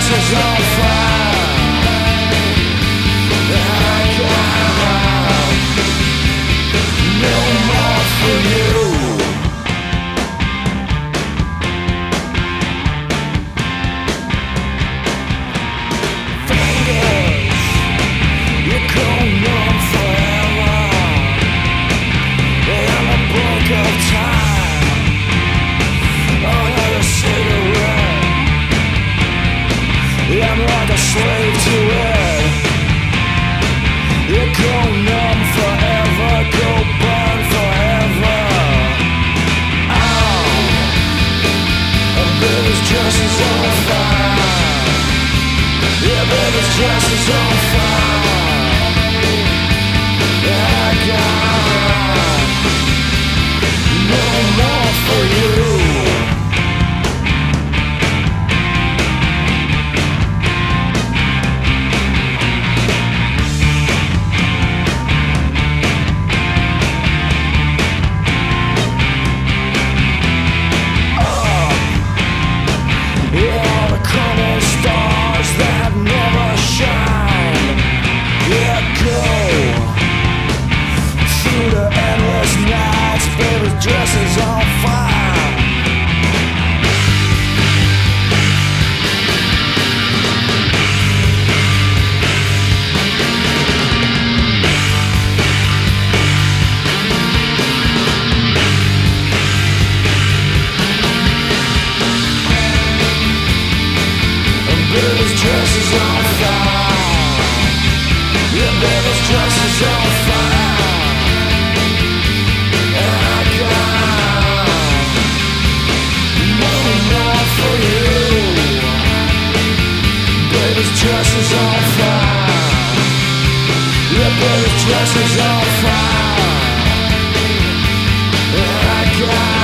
dress is on fire. I got no more for you. Fingers, you go numb forever. In the blink of time, another cigarette. I'm like a slave to it. You go numb forever, go burn forever. Oh, a baby's dress is on fire. Yeah, baby's dress is on fire. I got no more for you. All the common stars that never shine. Yeah, go through the endless nights. Baby's dress is on fire. Baby's dress is on fire. Yeah, baby's dress is on fire. I got no more for you. Baby's dress is on fire. Yeah, baby's dress is on fire. I got